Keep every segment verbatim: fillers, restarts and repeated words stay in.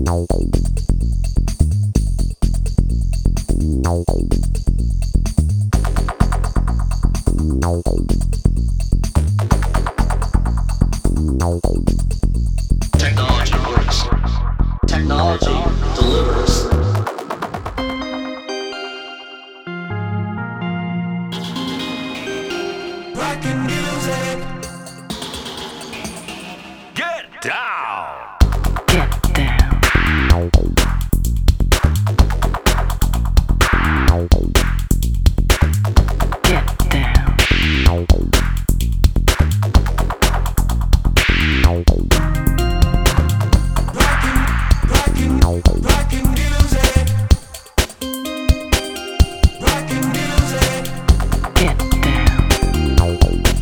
Technology works. Technology delivers. Rockin' music. Get down! Get down. Get down. Rockin', rockin', rockin' music. Rockin' music. Get down.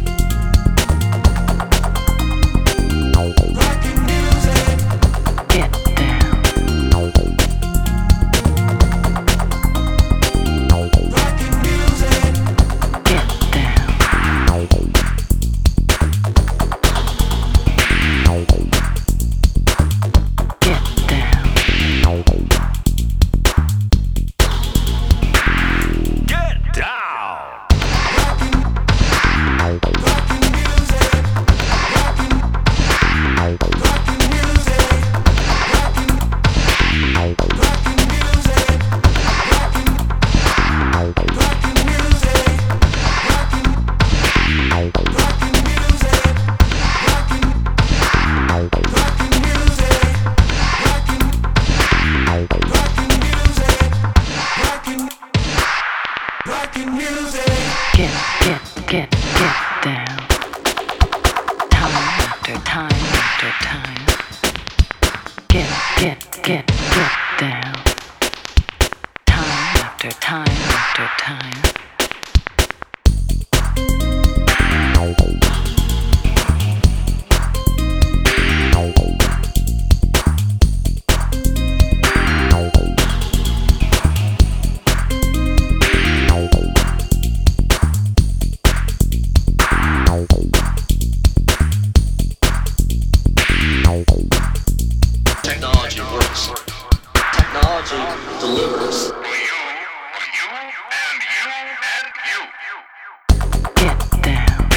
Rockin' music. Get down. Rockin' music. Get down. Get down. Get down! Rockin' music. Rockin', rockin' music. Rockin', rockin' music. Rockin', rockin' music. Rockin', rockin' music. Rockin', rockin' music. Rockin', rockin' music. Rockin', rockin' music. Get, get, get, get down. Time after time after time. Get, get, get, get down. Time after time after time. Technology works. Technology delivers. Get down.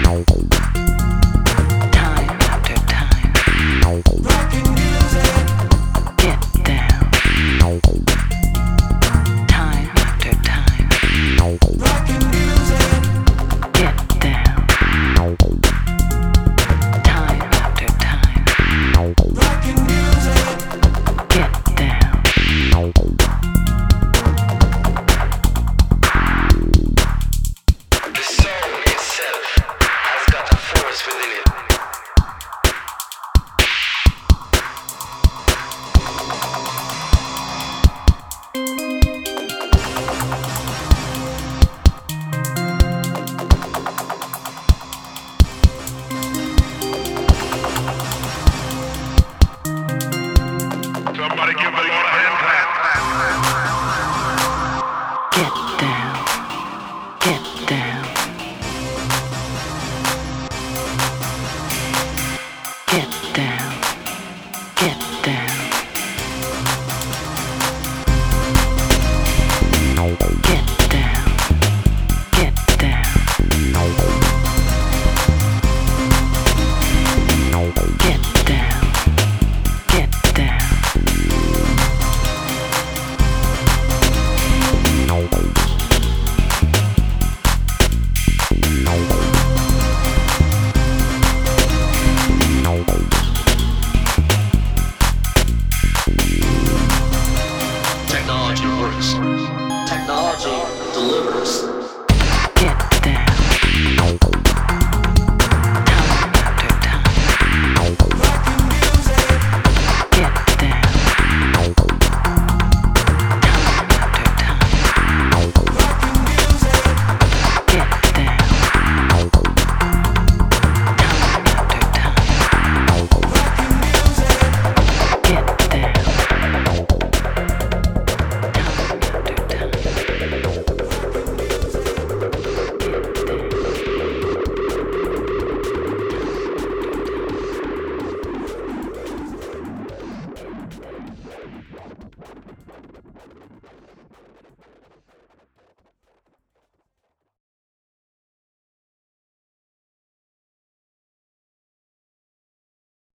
Time after time. Rockin' music. Get down. Time after time. Rockin' music. Get down. Time after time. Rockin' music. Get down. The soul itself has got a force within it. Somebody give the Lord a hand clap. Get down. Get down. Get down. Get down. Get down. Get down. Get down. Get down. Technology works. Technology delivers.